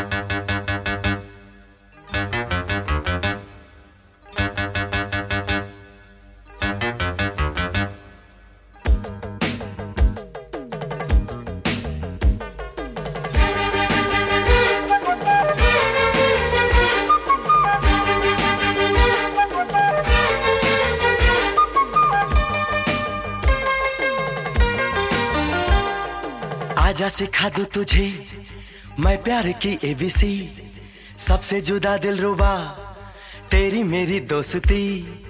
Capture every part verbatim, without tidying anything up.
आजा सिखा दूं तुझे मैं प्यार की एबीसी, सबसे जुदा दिलरुबा तेरी मेरी दोस्ती।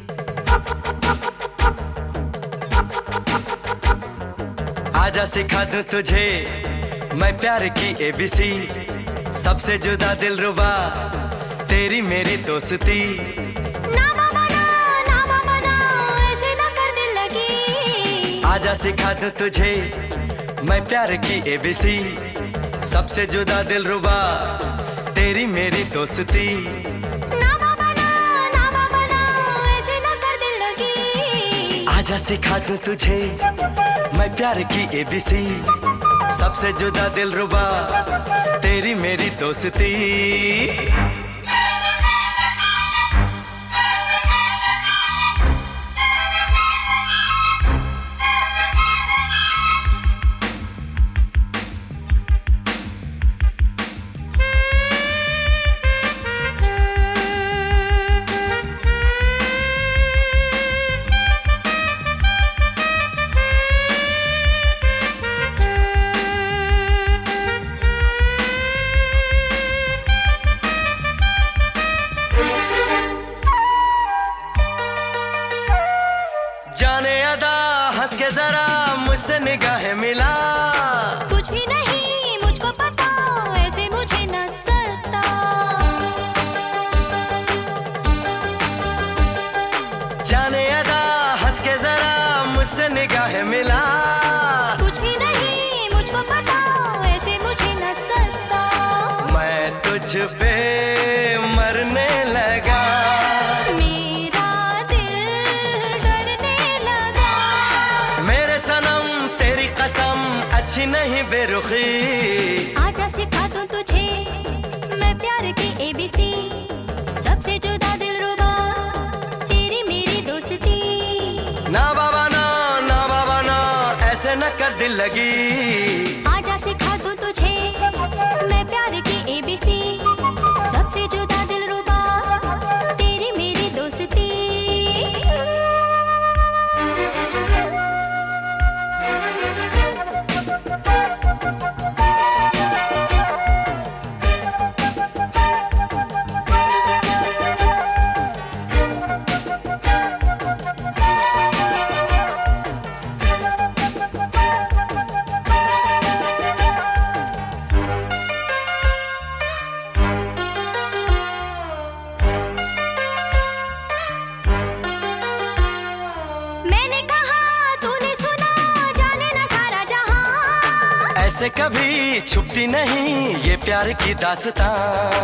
आजा सिखा दूं तुझे मैं प्यार की एबीसी, सबसे जुदा दिलरुबा तेरी मेरी दोस्ती। ना बाबा ना, ना बाबा ना, ऐसे ना कर दिल लगी। आजा सिखा दूं तुझे मैं प्यार की एबीसी, सबसे जुदा दिलरुबा तेरी मेरी दोस्ती। ना बाबा ना, ना बाबा ना, ऐसे ना कर दिल लगी। आजा सिखा दूं तुझे मैं प्यार की एबीसी, सबसे जुदा दिलरुबा तेरी मेरी दोस्ती। जाने अदा हंस के जरा मुझसे निगाहें मिला। कुछ भी नहीं मुझको पता, ऐसे मुझे न सता। जाने अदा हंस के जरा मुझसे निगाहें मिला। कुछ भी नहीं मुझको पता, ऐसे मुझे न सता। मैं तुझ पे मरने लगा, मेरा दिल डरने लगा। मेरे सनम तेरी कसम अच्छी नहीं बेरुखी। आजा सिखा दूं तुझे मैं प्यार की एबीसी, सबसे जुदा दिलरुबा तेरी मेरी दोस्ती। ना बाबा ना, ना बाबा ना, ऐसे न कर दिल लगी। आजा सिखा दूं तुझे मैं प्यार की एबीसी, सबसे जुदा दिलरुबा तेरी मेरी दोस्ती। ऐसे कभी छुपती नहीं ये प्यार की दास्तां।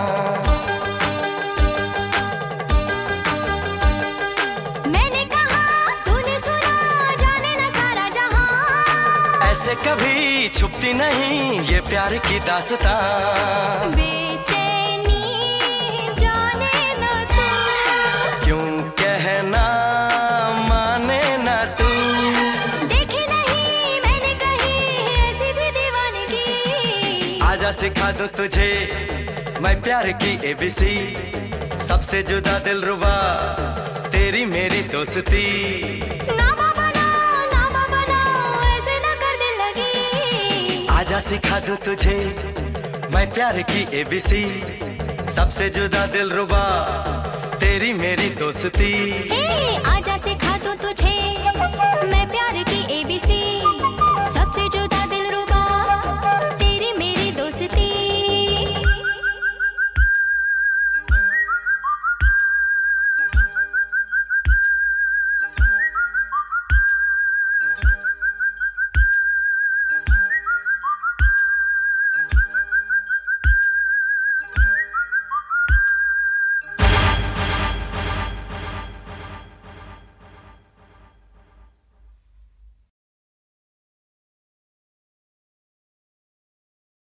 मैंने कहा तूने सुना, जाने ना सारा जहां। ऐसे कभी छुपती नहीं ये प्यार की दास्तां। बेचैनी जाने ना तू, क्यों कहना माने ना तू। आजा सिखा दूं तुझे मैं प्यार की एबीसी, सबसे जुदा दिलरुबा तेरी मेरी दोस्ती। ना बाबा ना, ना बाबा ना, ऐसे ना कर दिल लगी। आजा सिखा दूं तुझे मैं प्यार की एबीसी, सबसे जुदा दिलरुबा तेरी मेरी दोस्ती। हे आजा सिखा दूं तुझे मैं प्यार की एबीसी, सबसे जुदा